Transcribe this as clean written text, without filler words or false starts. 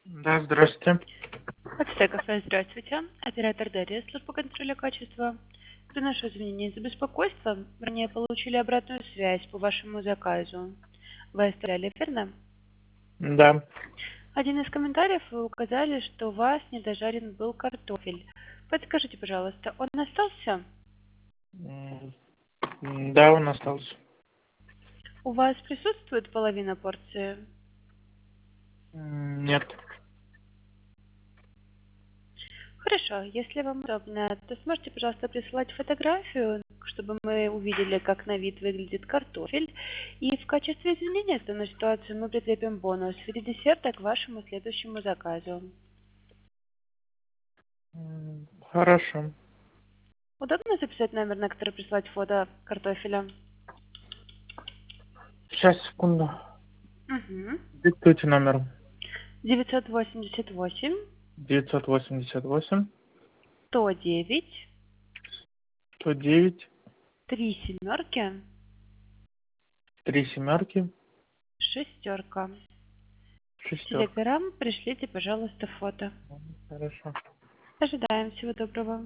Да, здравствуйте. Почта кафе, здравствуйте. Оператор Дарья, служба контроля качества. Приношу извинения за беспокойство. Ранее получили обратную связь по вашему заказу. Вы оставляли, верно? Да. Один из комментариев вы указали, что у вас недожарен был картофель. Подскажите, пожалуйста, он остался? Да, он остался. У вас присутствует половина порции? Нет. Хорошо, если вам удобно, то сможете, пожалуйста, присылать фотографию, чтобы мы увидели, как на вид выглядит картофель. И в качестве извинения за данную ситуацию мы прикрепим бонус в виде десерта к вашему следующему заказу. Хорошо. Удобно записать номер, на который прислать фото картофеля? Сейчас, секунду. Угу. Диктуйте номер. 988 988 109 109 3 семерки 3 семерки шестерка. В шестерка. Телеграм пришлите, пожалуйста, фото. Хорошо. Ожидаем. Всего доброго.